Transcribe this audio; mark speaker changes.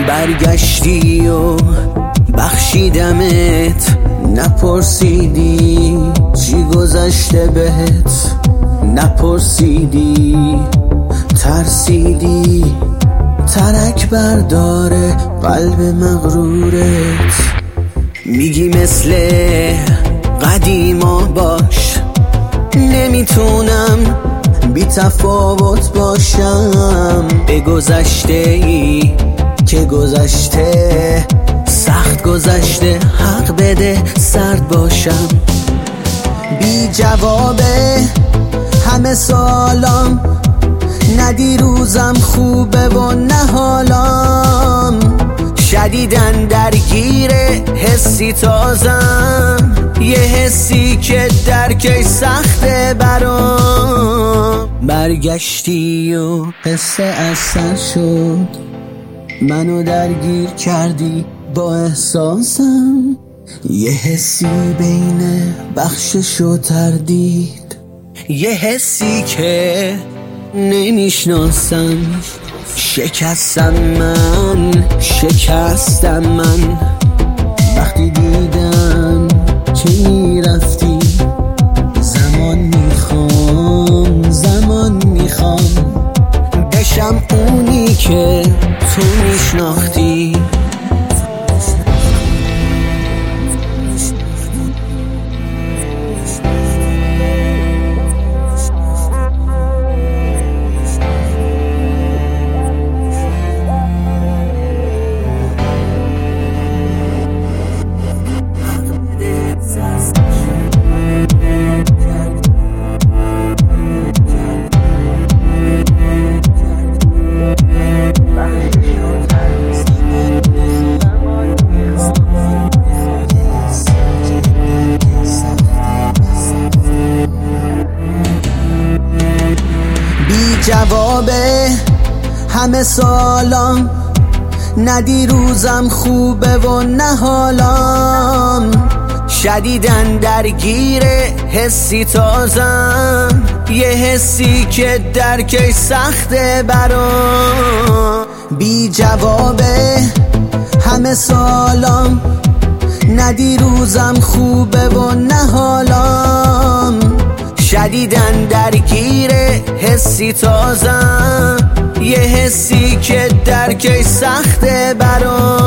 Speaker 1: برگشتی و بخشیدمت، نپرسیدی چی گذشته بهت، نپرسیدی ترسیدی ترک برداره قلب مغرورت. میگی مثل قدیما باش، نمیتونم بی تفاوت باشم به گذشته ای که گذشته، سخت گذشته حق بده سرد باشم. بی جوابه همه سالام، نه دیروزم خوبه و نه حالام، شدیدن درگیر حسی تازم، یه حسی که درکش سخته برام. برگشتی و قصه اثر شد، منو درگیر کردی با احساسم، یه حسی بین بخشش و تردید، یه حسی که نمیشناسم. شکستم من وقتی دیدم که میرفتی. زمان میخوام بشم اونی که تو میشناختی. جوابه همه سالام، نه دیروزم خوبه و نه حالام، شدیدن درگیر حسی تازم، یه حسی که درکش سخته برام. بی جوابه همه سالام، نه دیروزم خوبه و نه حالام، شدیدن درگیر حسی تازم، یه حسی که درکش سخته برام.